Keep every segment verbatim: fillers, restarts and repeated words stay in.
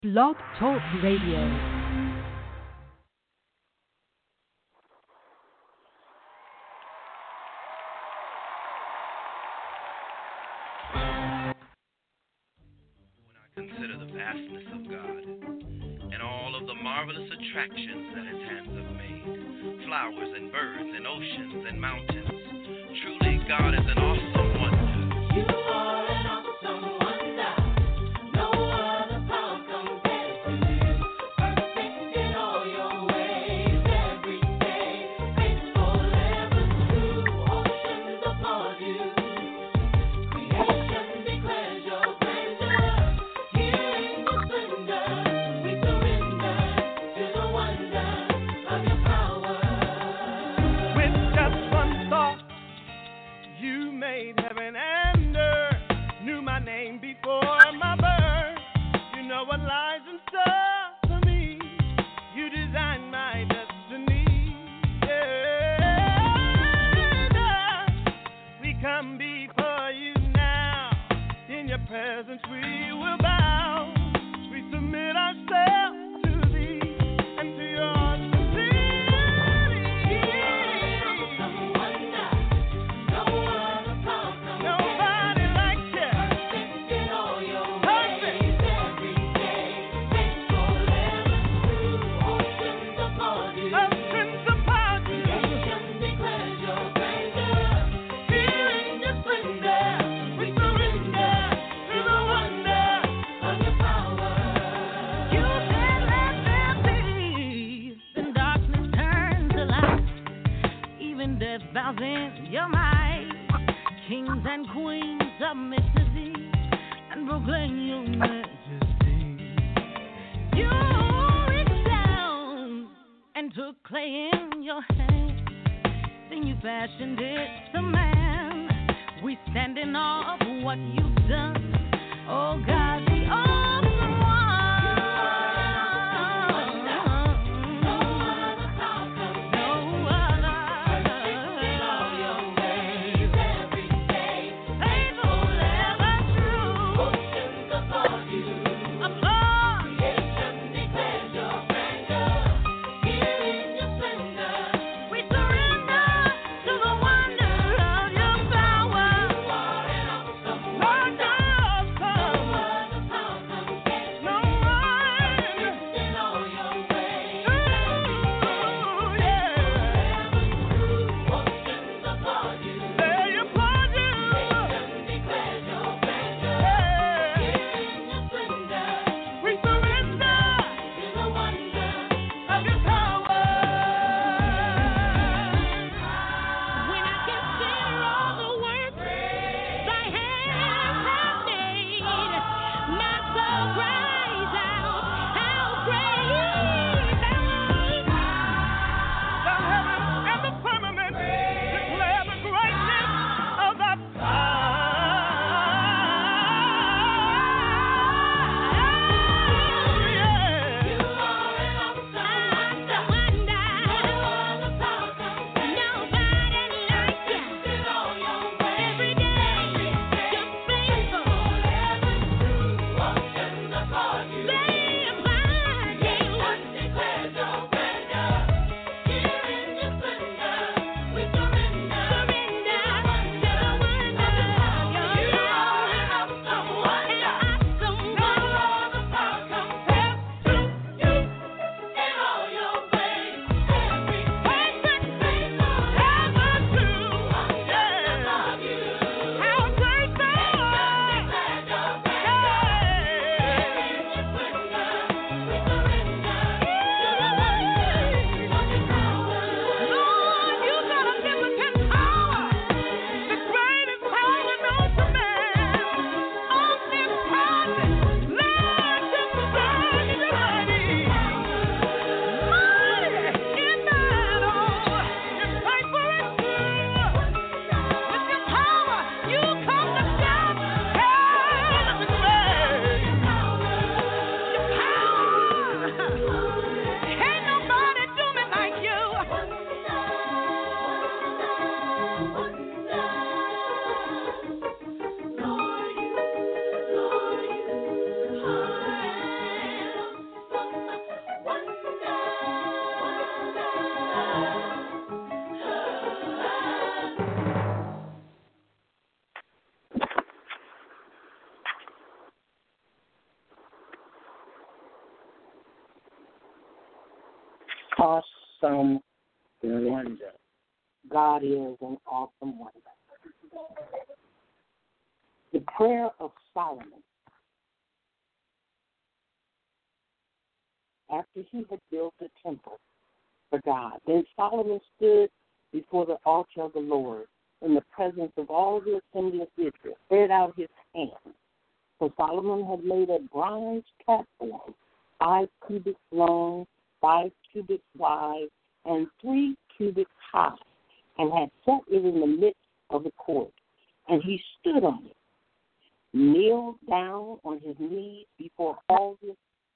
Blog Talk Radio. Consider the vastness of God and all of the marvelous attractions that his hands have made. Flowers and birds and oceans and mountains. Truly, God is an awesome wonder. You are an awesome wonder. No other power compares to you. Perfect in all your ways every day. Faithful, ever true. Oceans applaud you. Creation declares your grandeur. Heaven and earth, knew my name before my birth. You know what lies in store for me. You designed my destiny. Yeah. We come before you now. In your presence we will bow. We submit ourselves to thee and to your in your might, kings and queens submit to thee and proclaim your majesty. You reached down and took clay in your hand, then you fashioned it to man. We stand in awe of what you've done, oh God, the awesome one. awesome wonder. God is an awesome wonder. The prayer of Solomon, after he had built the temple for God, then Solomon stood before the altar of the Lord in the presence of all the assembly of Israel, spread out his hands. For Solomon had made a bronze platform, five cubits long, five cubits wide, and three cubits high, and had set it in the midst of the court. And he stood on it, kneeled down on his knees before all the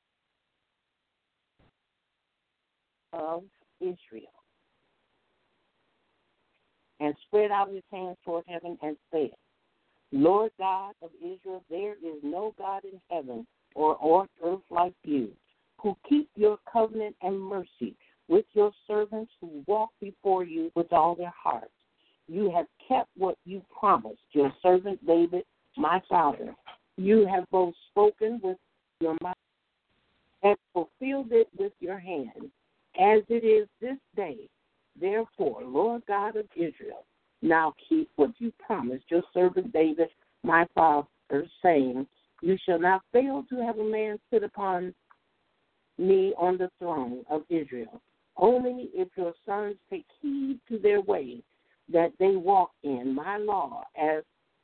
of Israel, and spread out his hands toward heaven and said, Lord God of Israel, there is no God in heaven or on earth like you, who keep your covenant and mercy with your servants who walk before you with all their hearts. You have kept what you promised your servant David, my father. You have both spoken with your mouth and fulfilled it with your hand, as it is this day. Therefore, Lord God of Israel, now keep what you promised your servant David, my father, saying, you shall not fail to have a man sit upon me on the throne of Israel, only if your sons take heed to their way, that they walk in my law as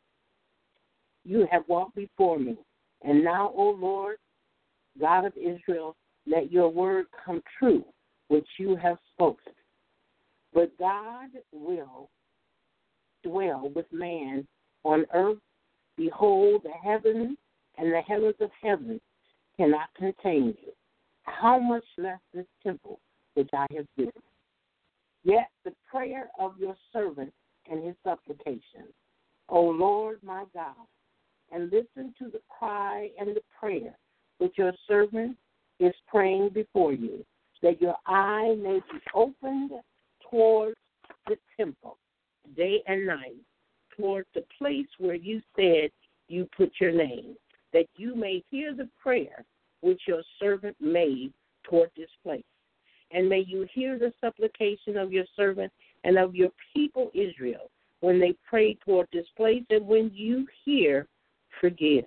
you have walked before me. And now, O Lord, God of Israel, let your word come true, which you have spoken. But God will dwell with man on earth. Behold, the heavens and the heavens of heaven cannot contain you. How much less this temple which I have built? Yet the prayer of your servant and his supplication, O Lord my God, and listen to the cry and the prayer which your servant is praying before you, that your eye may be opened towards the temple day and night, towards the place where you said you put your name, that you may hear the prayer which your servant made toward this place. And may you hear the supplication of your servant and of your people Israel when they pray toward this place, and when you hear, forgive.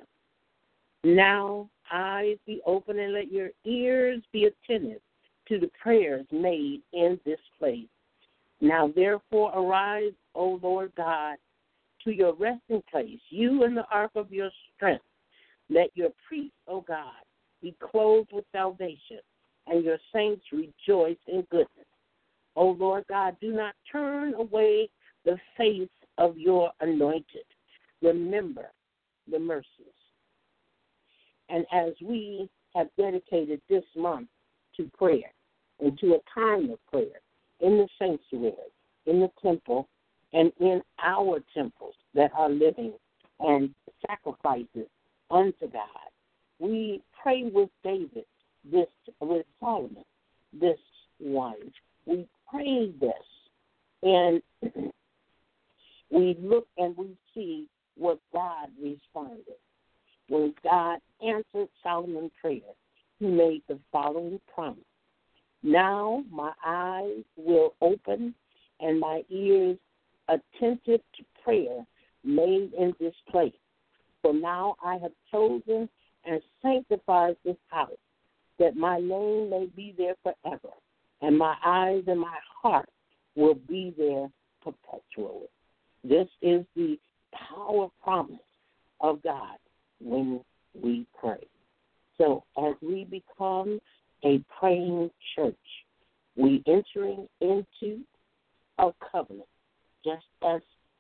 Now eyes be open and let your ears be attentive to the prayers made in this place. Now therefore arise, O Lord God, to your resting place, you and the ark of your strength. Let your priests, O God, be clothed with salvation, and your saints rejoice in goodness. O Lord God, do not turn away the face of your anointed. Remember the mercies. And as we have dedicated this month to prayer and to a time of prayer in the sanctuary, in the temple, and in our temples that are living and sacrifices unto God, we pray with David, this with Solomon, this one. We pray this, and we look and we see what God responded. When God answered Solomon's prayer, he made the following promise. Now my eyes will open and my ears attentive to prayer made in this place. For now I have chosen and sanctified this house, that my name may be there forever, and my eyes and my heart will be there perpetually. This is the power promise of God when we pray. So as we become a praying church, we entering into a covenant, just as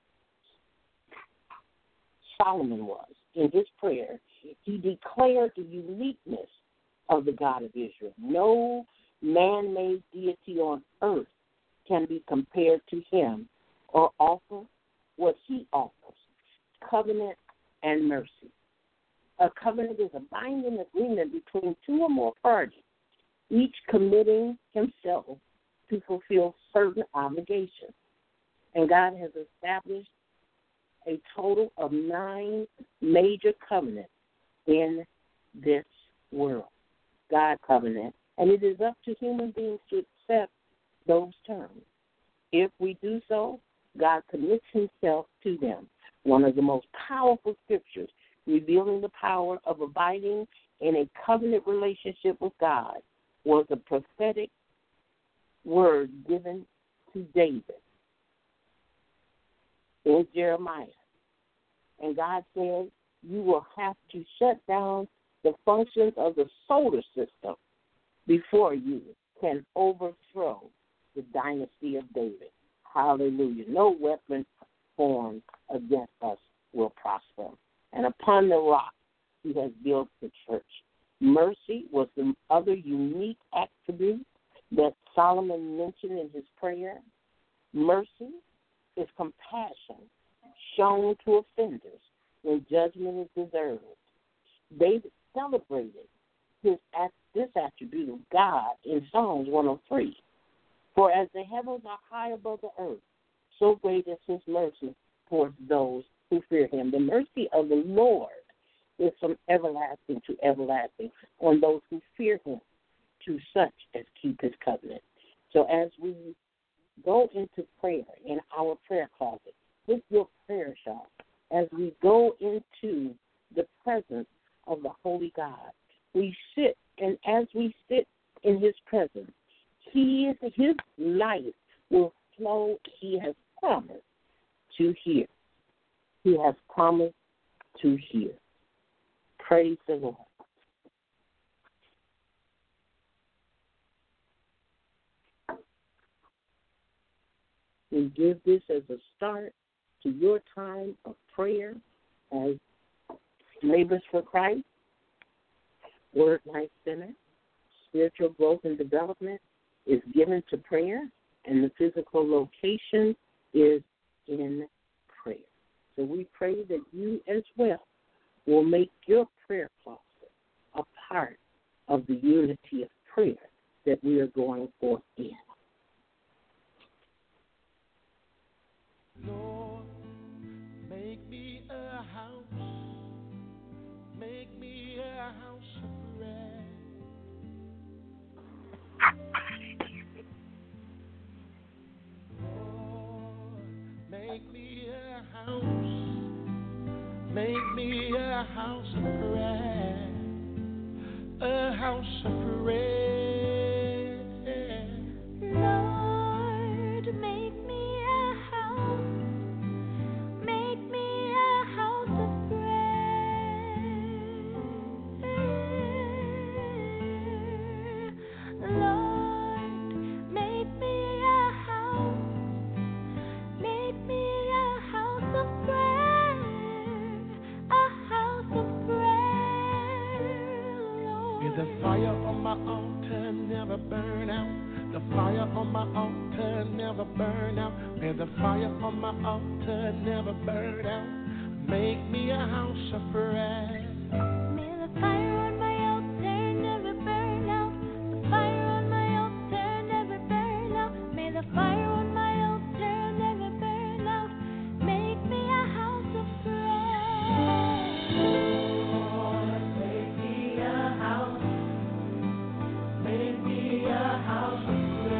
Solomon was in his prayer. He declared the uniqueness of the God of Israel. No man-made deity on earth can be compared to him or offer what he offers, covenant and mercy. A covenant is a binding agreement between two or more parties, each committing himself to fulfill certain obligations. And God has established a total of nine major covenants in this world. God covenant. And it is up to human beings to accept those terms. If we do so, God commits himself to them. One of the most powerful scriptures revealing the power of abiding in a covenant relationship with God was a prophetic word given to David in Jeremiah. And God said, you will have to shut down the functions of the solar system before you can overthrow the dynasty of David. Hallelujah. No weapon formed against us will prosper. And upon the rock he has built the church. Mercy was the other unique attribute that Solomon mentioned in his prayer. Mercy is compassion shown to offenders when judgment is deserved. David celebrated his, this attribute of God in Psalms one oh three. For as the heavens are high above the earth, so great is his mercy towards those who fear him. The mercy of the Lord is from everlasting to everlasting on those who fear him, to such as keep his covenant. So as we go into prayer in our prayer closet, with your prayer shawl, as we go into the presence of the Holy God, we sit, and as we sit in his presence, he is, his life will flow. He has promised to hear. He has promised to hear. Praise the Lord. We give this as a start to your time of prayer as Labors for Christ, Word Life Center, Spiritual Growth and Development is given to prayer, and the physical location is in prayer. So we pray that you as well will make your prayer closet a part of the unity of prayer that we are going forth in. Lord, make me a house, make me a house of prayer. Lord, make me a house, make me a house of prayer, a house of prayer. Lord, make me a house, make me a house of prayer. Lord, make me a house, make me a house of prayer, a house of prayer, Lord. May the fire on my altar never burn out. The fire on my altar never burn out. May the fire on my altar never burn out. Make me a house of prayer. May the fire on my altar never burn out. The fire on my altar never burn out. May the fire on my altar never burn out. Make me a house of prayer. Lord, make me a house. Make me a house of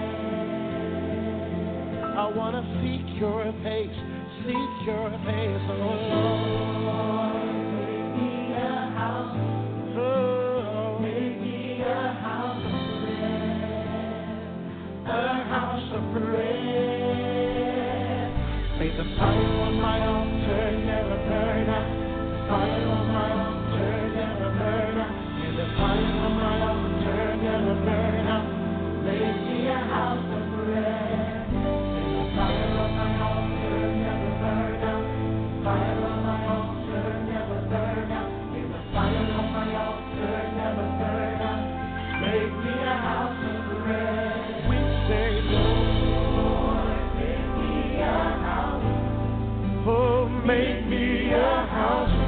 I want to seek your face, seek your face, oh Lord. Make me a house. Oh, Make me a house of prayer. a house of prayer. May the fire on my altar never burn out. The fire on my altar never burn out. May the fire on my altar never burn out. Make me a house of prayer. Fire on my altar never burn out. Fire on my altar never burn out. May the fire on my altar never burn out. Make me a house of prayer. We say, Lord, make me a house. Oh, make me a house of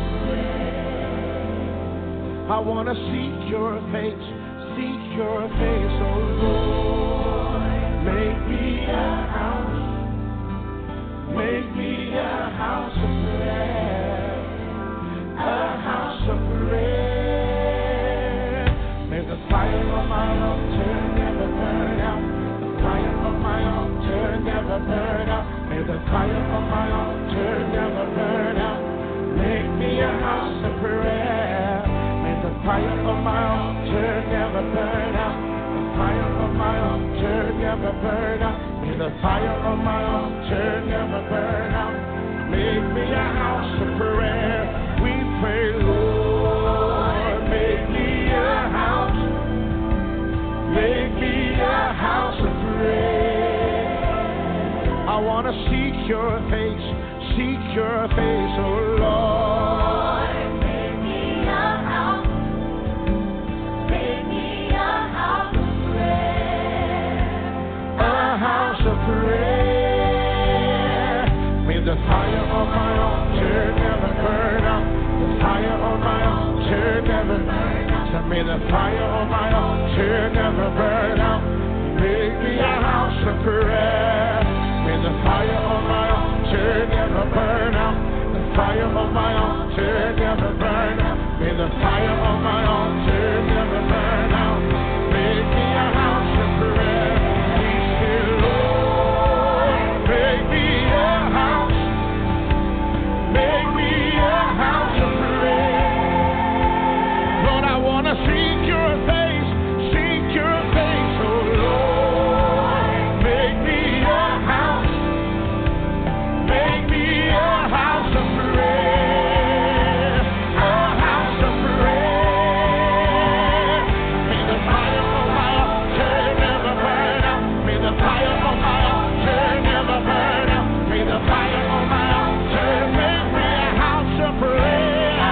prayer. I want to seek your face, seek your face, oh Lord. Make me a house. Make me a house of prayer, a house of prayer. May the fire on my altar never burn out. The the fire on my altar never burn out. Make me a house of prayer. May the fire on my altar never burn out. The fire on my altar never burn out. May the fire on my altar never burn out. Make me a house of prayer. We pray, Lord, make me a house. Make me a house of prayer. I want to seek your face, seek your face, oh Lord. Make me a house. Make me a house of prayer. A house of prayer. May the fire on my altar never burn out. The fire on my altar never burn out. So may the fire on my altar never burn out. Make me a house of prayer. May the fire on my altar never burn out. The fire on my altar never burn out. May the fire on my altar never burn out. Make me a house of prayer. We say, Lord, make me a house. Make me a house of prayer. Lord, I want to seek your face, seek your face, oh Lord. Make me a house. Make me a house of prayer. A house of prayer. May the fire on my altar never burn out. May the fire on my altar never burn out. May the fire on my altar make me a house of prayer.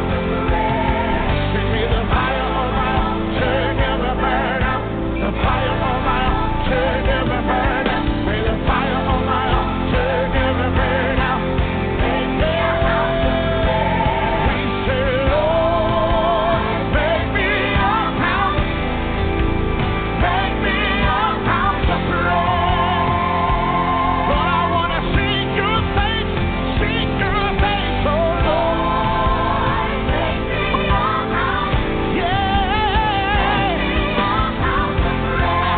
May the fire on my altar never burn out. The fire on my altar never burn out. May the fire on my altar never burn out. Make me a house of prayer. We say, Lord, make me a house. Make me a house of prayer. Lord, I want to seek your face, seek your face, oh Lord. Make me a house. Yeah. A house of prayer.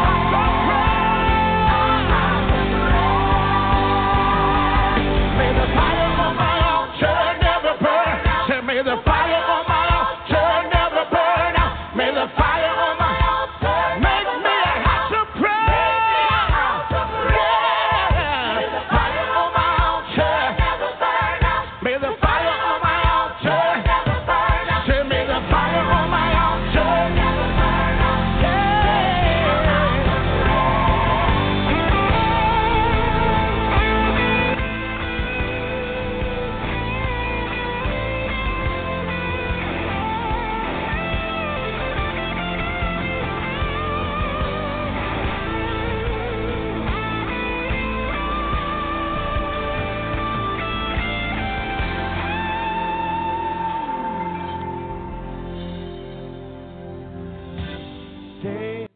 May the fire on my altar never burn. Say, may the fire on my altar never burn out. May the fire on my altar make me a house of prayer. Yeah. May the fire on my altar never burn out. May the fire on my altar never burn out. Say, may the fire on my altar never burn out. Day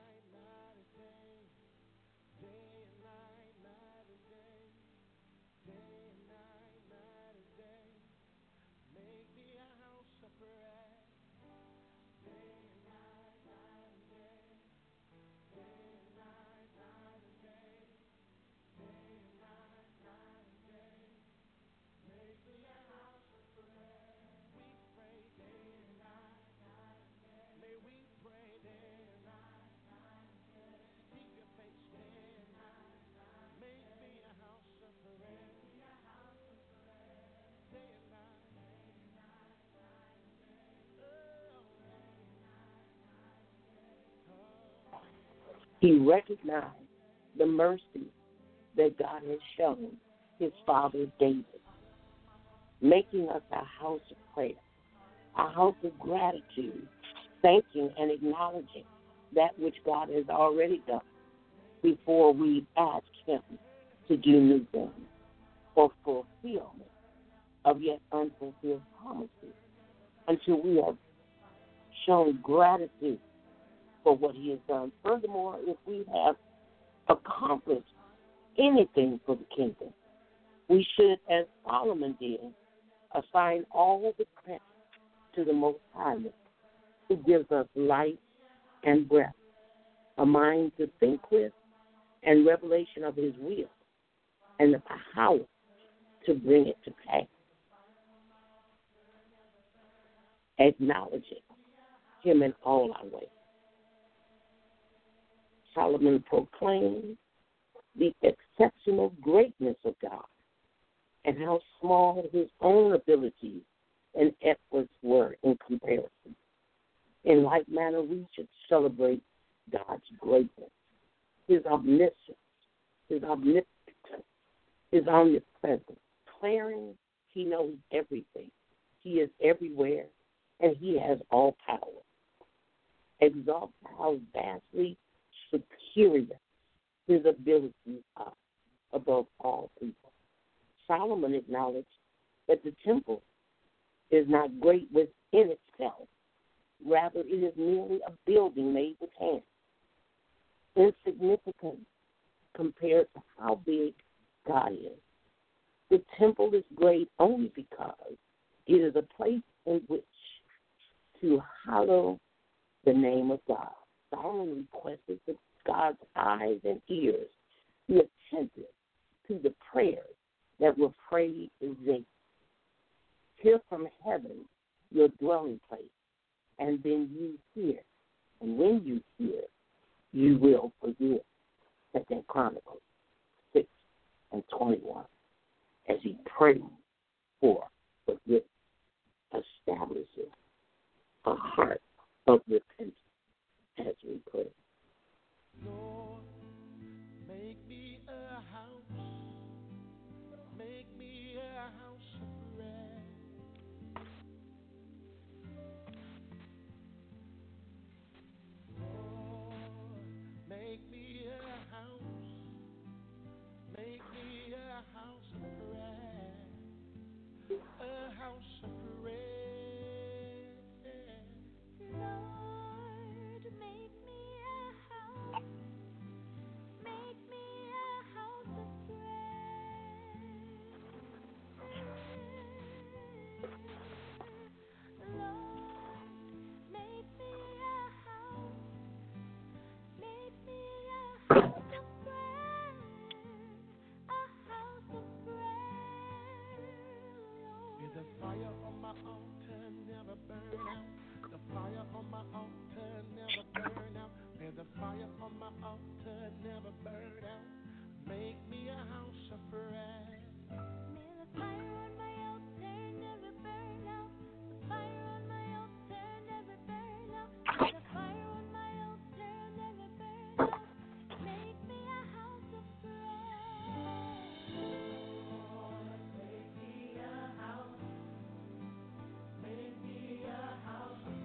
He recognized the mercy that God has shown his father David, making us a house of prayer, a house of gratitude, thanking and acknowledging that which God has already done before we ask him to do new things or fulfillment of yet unfulfilled promises until we have shown gratitude for what he has done. Furthermore, if we have accomplished anything for the kingdom, we should, as Solomon did, assign all the credit to the Most High, who gives us life and breath, a mind to think with, and revelation of his will, and the power to bring it to pass. Acknowledging him in all our ways. Solomon proclaimed the exceptional greatness of God and how small his own abilities and efforts were in comparison. In like manner, we should celebrate God's greatness, his omniscience, his omnipotence, his omnipresence, declaring he knows everything, he is everywhere, and he has all power. Exalt how vastly superior his abilities are above all people. Solomon acknowledged that the temple is not great within itself. Rather, it is merely a building made with hands, insignificant compared to how big God is. The temple is great only because it is a place in which to hallow the name of God. Solomon requested that God's eyes and ears be attentive to the prayers that were prayed in Zion. Hear from heaven your dwelling place, and then you hear. And when you hear, you will forgive. Second Chronicles six and twenty-one. As he prayed for forgiveness, establishes a heart of repentance as we pray. Lord, make me a house, make me a house of prayer. Lord, make me a house, make me a house of prayer, a house of prayer. Lord, make me a house, make me a house of prayer. Lord, make me a house, make me a house of prayer, a house of prayer. May the fire on my altar never burn out. The fire on my altar never burn out. May the fire on my altar never burn out. Make me a house of prayer. May the fire on my altar never burn out. The fire on my altar never burn out. May the fire on my altar never burn out. Make me a house of prayer. Lord, make me a house. Make me a house of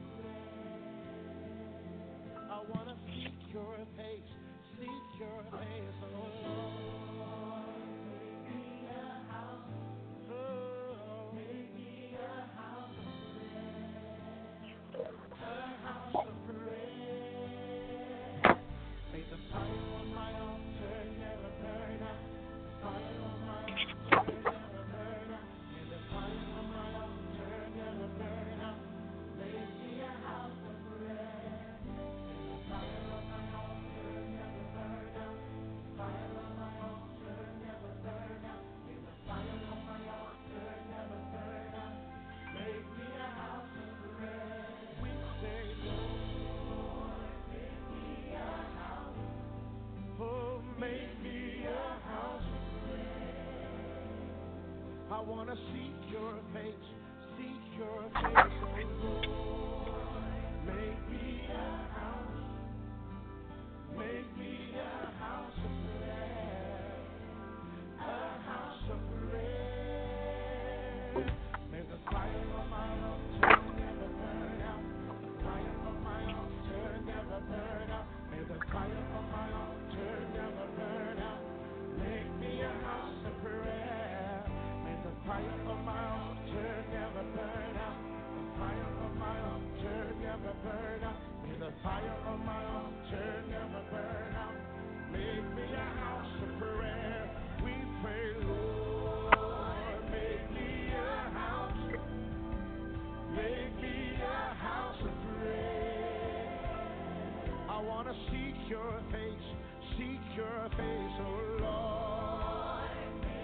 prayer. I want to seek your face, seek your face, oh Lord. Make me a house. Oh, Make me a house of prayer. a house of prayer. May the fire on my altar never burn out. The fire on my altar never burn out. May the fire on my altar never burn out. Make me a house of prayer. May the fire on my altar never burn out. The fire on my altar never burn out. May the fire on my altar never burn out. Make me a house of prayer. We say, Lord, make me a house. Oh, make me a house of prayer. I want to seek your face, seek your face, oh Lord. Make me a house, make me a house of prayer, a house of prayer. May the fire on my altar never burn out. The fire on my altar never burn out. May the fire on my altar never burn out. Make me a house of prayer. May the fire on my altar never burn out. The fire on my altar never burn out. May the fire on my altar never burn out. Make me a house of prayer. We pray, Lord, make me a house. Make me a house of prayer. I want to seek your face, seek your face, oh Lord.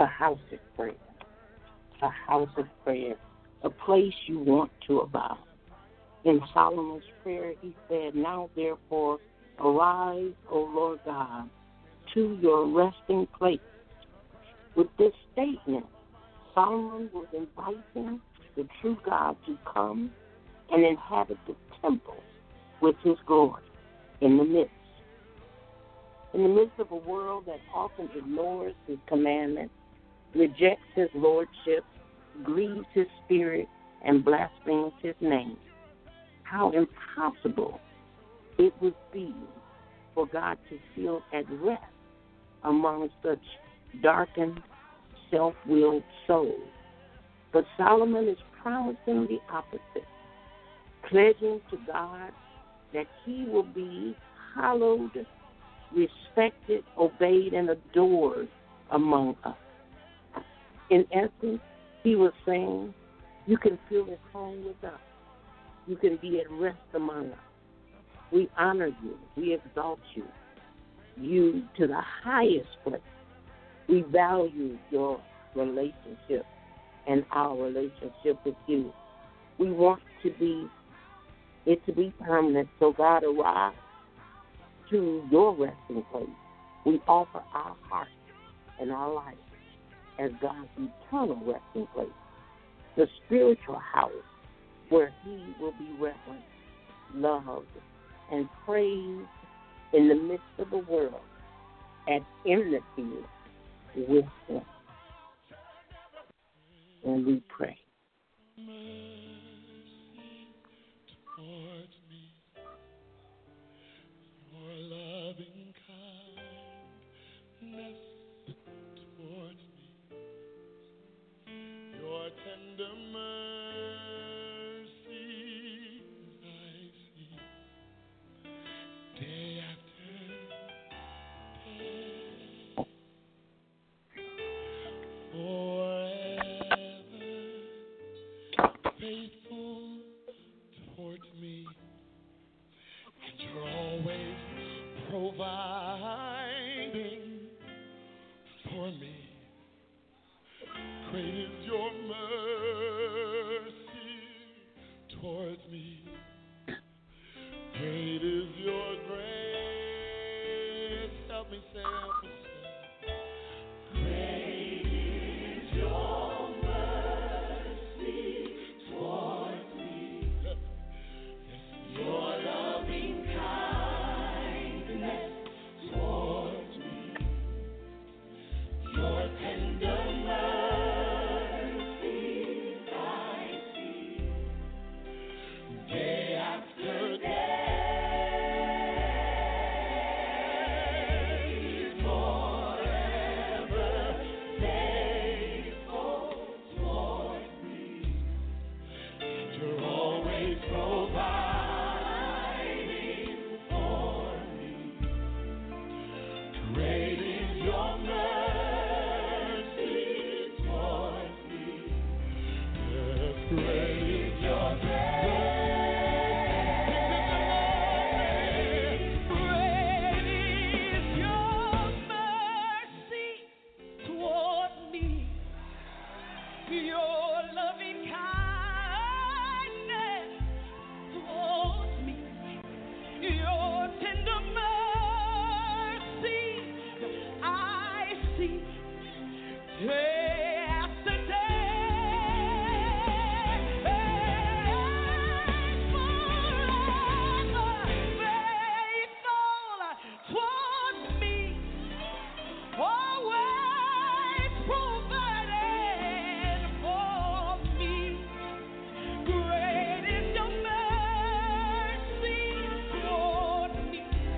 a house of prayer, a house of prayer, a place you want to abide. In Solomon's prayer, he said, now therefore arise, O Lord God, to your resting place. With this statement, Solomon was inviting the true God to come and inhabit the temple with his glory in the midst. In the midst of a world that often ignores his commandments, rejects his lordship, grieves his spirit, and blasphemes his name, how impossible it would be for God to feel at rest among such darkened, self-willed souls. But Solomon is promising the opposite, pledging to God that he will be hallowed, respected, obeyed, and adored among us. In essence, he was saying, you can feel at home with us. You can be at rest among us. We honor you. We exalt you. You to the highest place. We value your relationship and our relationship with you. We want to be it to be permanent. So God, arrive to your resting place. We offer our heart and our life as God's eternal resting place, the spiritual house where he will be reverenced, loved, and praised in the midst of the world at enmity with him. And we pray.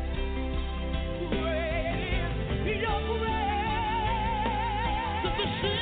The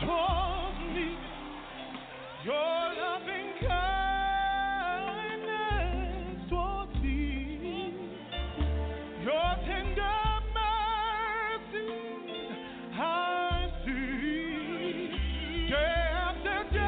towards me, your loving kindness towards me, your tender mercies I see day after day.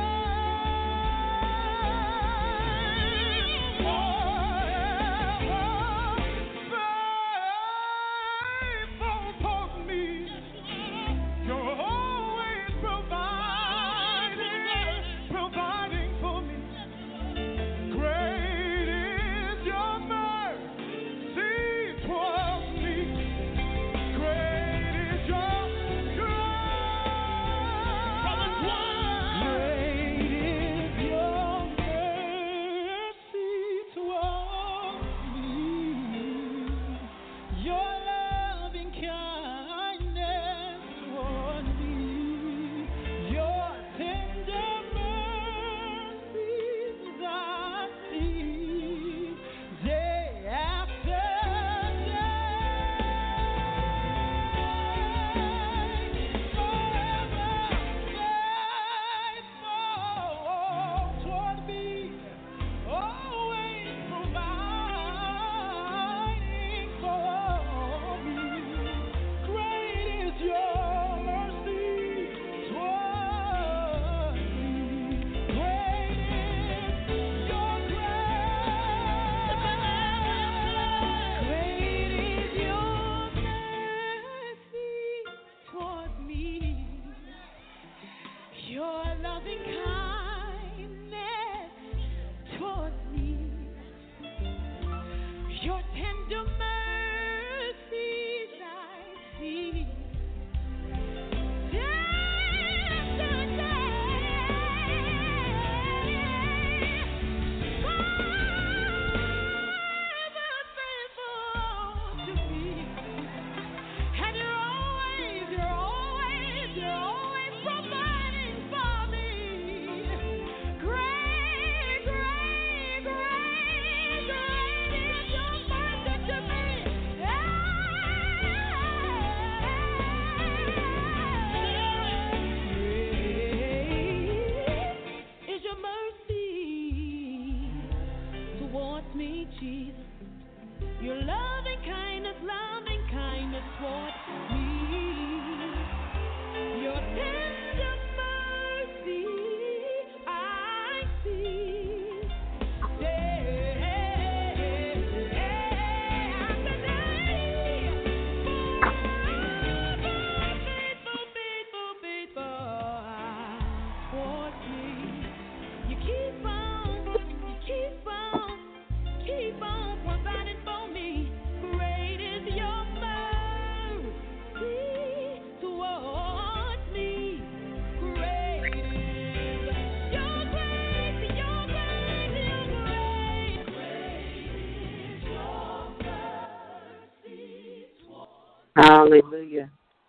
Hallelujah.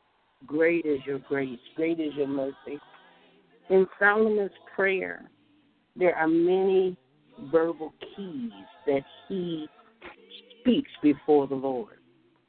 Great is your grace. Great is your mercy. In Solomon's prayer, there are many verbal keys that he speaks before the Lord.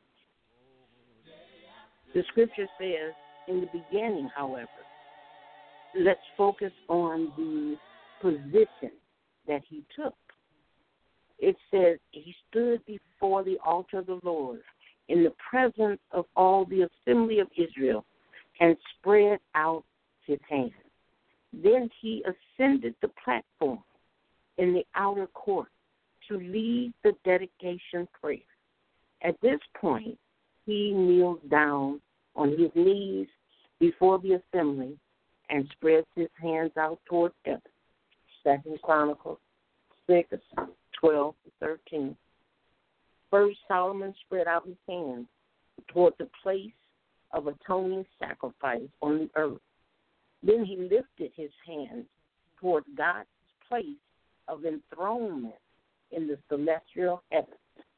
The scripture says, in the beginning, however, let's focus on the position that he took. It says he stood before the altar of the Lord in the presence of all the assembly of Israel and spread out his hands. Then he ascended the platform in the outer court to lead the dedication prayer. At this point, he kneels down on his knees before the assembly and spreads his hands out toward heaven. Second Chronicles six, twelve to thirteen. First, Solomon spread out his hands toward the place of atoning sacrifice on the earth. Then he lifted his hands toward God's place of enthronement in the celestial heavens.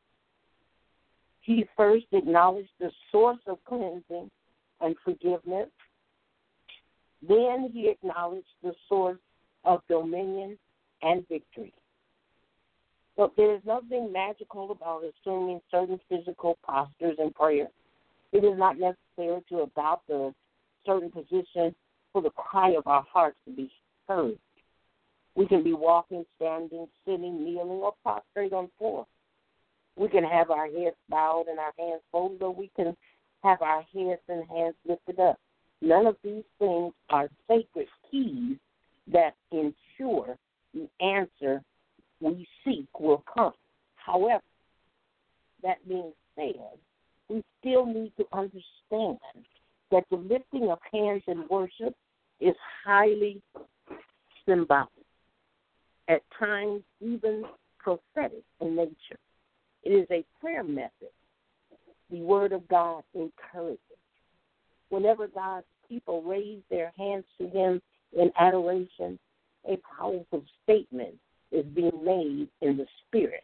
He first acknowledged the source of cleansing and forgiveness. Then he acknowledged the source of dominion and victory. But there is nothing magical about assuming certain physical postures in prayer. It is not necessary to adopt a certain position for the cry of our hearts to be heard. We can be walking, standing, sitting, kneeling, or prostrate on the floor. We can have our heads bowed and our hands folded, or we can have our heads and hands lifted up. None of these things are sacred keys that ensure the answer we seek will come. However, that being said, we still need to understand that the lifting of hands in worship is highly symbolic, at times even prophetic in nature. It is a prayer method. The Word of God encourages. Whenever God's people raise their hands to Him in adoration, a powerful statement is being made in the Spirit.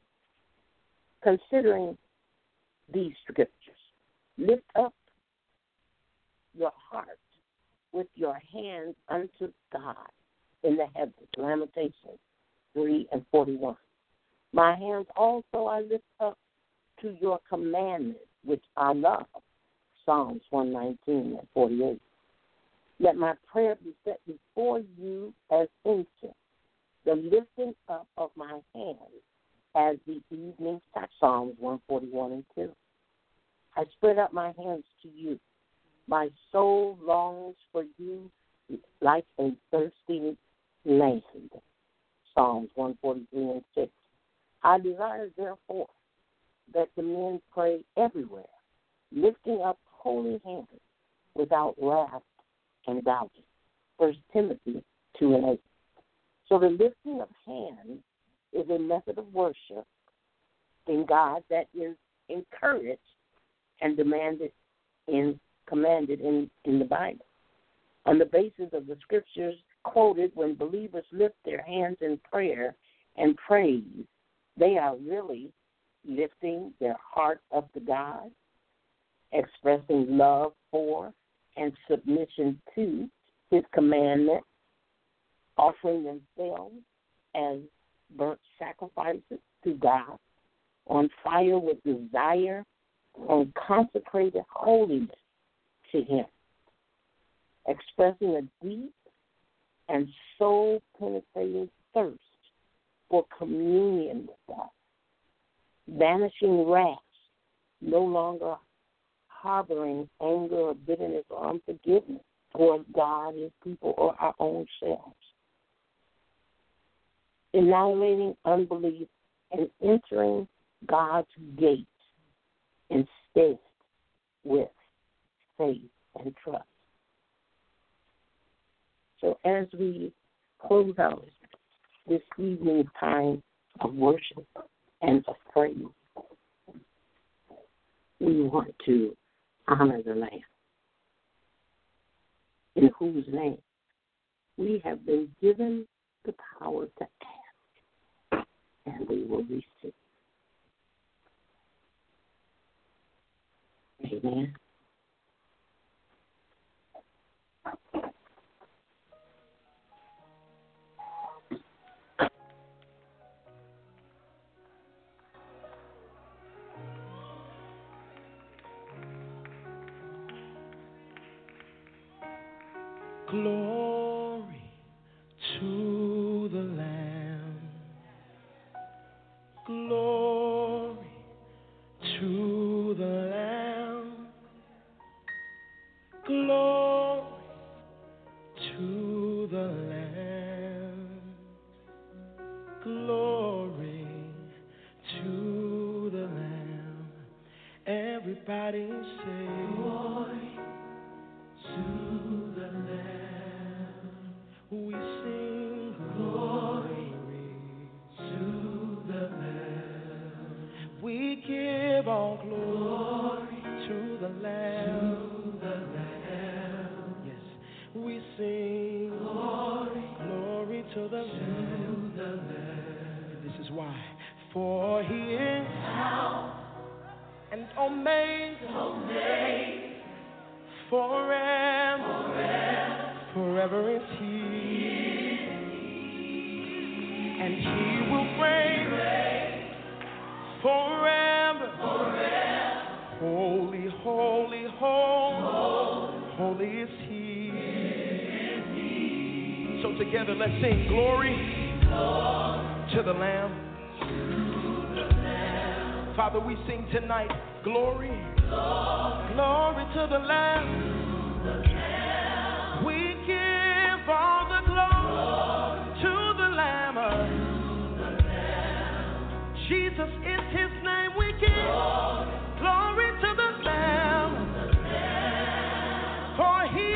Considering these scriptures, lift up your heart with your hands unto God in the heavens. Lamentations three and forty-one. My hands also I lift up to your commandments, which I love. Psalms one nineteen and forty-eight. Let my prayer be set before you as incense, the lifting up of my hands as the evening sacrifice. Psalms one forty-one and two. I spread out my hands to you. My soul longs for you like a thirsty land. Psalms one forty-three and six. I desire, therefore, that the men pray everywhere, lifting up holy hands without wrath and doubting. First Timothy two and eight. So the lifting of hands is a method of worship in God that is encouraged and demanded in commanded in, in the Bible. On the basis of the scriptures quoted, when believers lift their hands in prayer and praise, they are really lifting their heart up to God, expressing love for and submission to His commandment, offering themselves as burnt sacrifices to God, on fire with desire and consecrated holiness to Him, expressing a deep and soul-penetrating thirst for communion with God, banishing wrath, no longer harboring anger or bitterness or unforgiveness towards God, His people, or our own selves, annihilating unbelief and entering God's gates instead with faith and trust. So as we close out this evening's time of worship and of praise, we want to honor the Lamb, in whose name we have been given the power to ask, and we will receive. Amen. Glory to the Lamb. Glory to the Lamb. Glory to the Lamb. Glory to the Lamb. Everybody say, glory to the Lamb. We sing glory to the Lamb. We give all glory to the Lamb. To the Lamb. Yes, we sing glory, glory to the Lamb. To the Lamb. This is why, for He is Alpha and Omega, Omega. Forever, forever, forever is He, and He will reign, reign forever, forever. Holy, holy, holy, holy is He. So together, let's sing glory, glory to the Lamb. Father, we sing tonight, glory, glory, glory to the Lamb. We give all the glory to the Lamb. Jesus is his name. We give glory to the Lamb. For he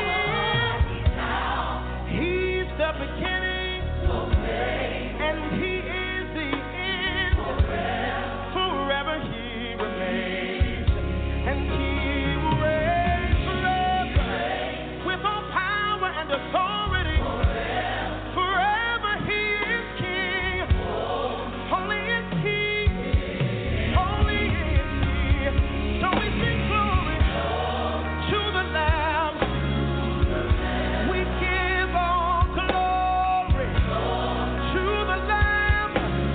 is, he's the beginning, and he is the end. Forever he remains, and he will reign forever with all power and authority. Forever he is king. Holy is he. Holy is he. So we sing glory to the Lamb. We give all glory to the Lamb.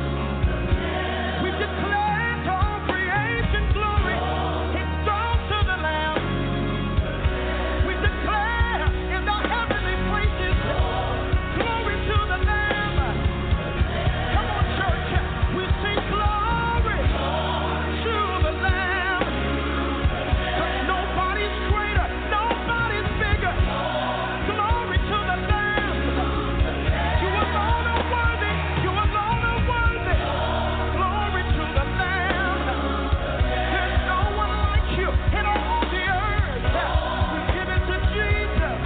We declare to all creation glory. Exalt to the Lamb. We declare in the heavenly places glory to the Lamb. Come on, church. We sing glory to the Lamb. 'Cause nobody's greater, nobody's bigger. Glory to the Lamb. You alone are worthy. You alone are worthy. Glory to the Lamb. There's no one like you in all the earth. We give it to Jesus.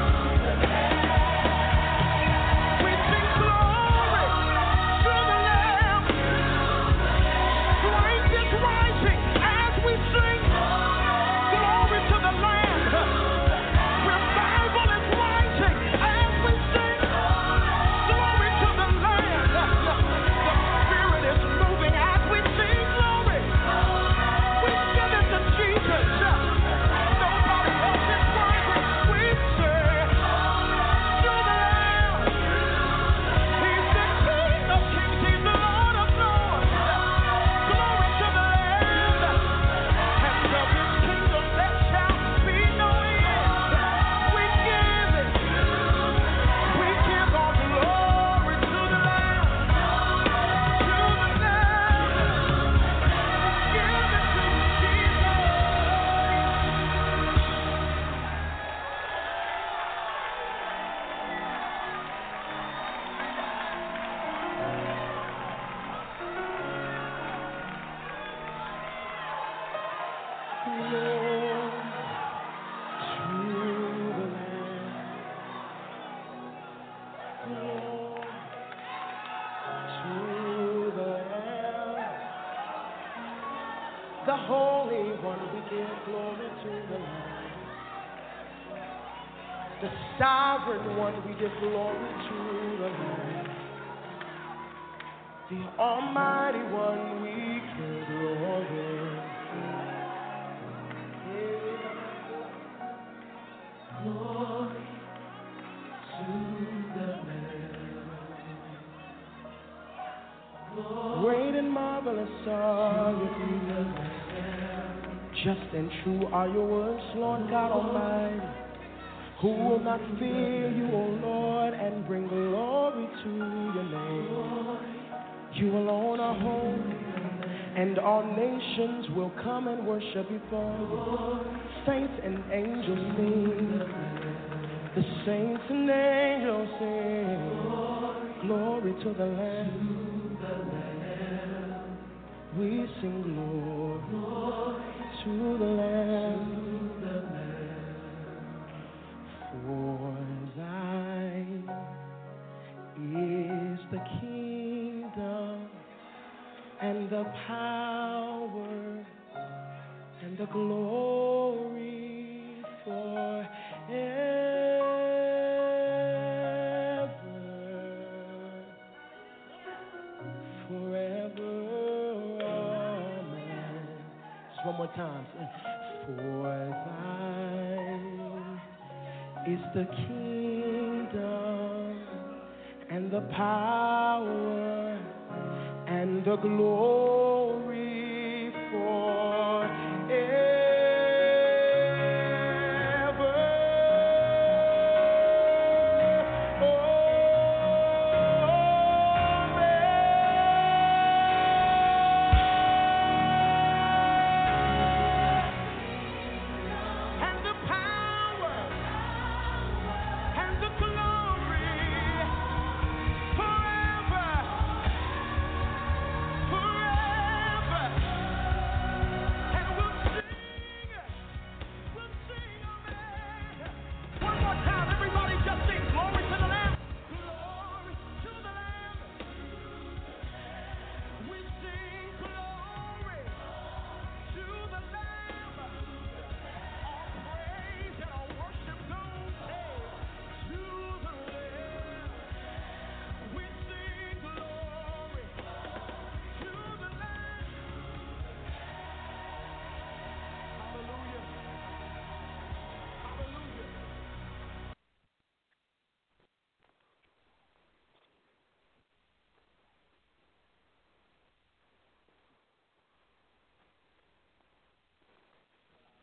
We sing glory to the Lamb. Strength is rising as we sing glory to the Lamb. Revival is rising as we sing glory to the Lamb. The Spirit is moving as we sing glory. We give it to Jesus. Nobody else is worthy. We sing to the Lamb. He's the King of kings. He's the Lord of lords. Glory to the Lamb. And of his kingdom there shall be no end. We give it. We give all glory to the Lamb. To the Lamb. Give it to Jesus. The Holy One, we give glory to the Lamb. The Sovereign One, we give glory to the Lamb. The Almighty One, we give glory. Glory to the Lamb. Great and marvelous are you, Jesus. Just and true are your words, Lord God Almighty. Who will not fear you, O Lord, and bring glory to your name? You alone are holy, and all nations will come and worship before you. Saints and angels sing, the saints and angels sing, glory to the Lamb. We sing glory to the Lamb. For thine is the kingdom and the power and the glory forever. Forever. Amen. Just one more time. For thine is the kingdom and the power and the glory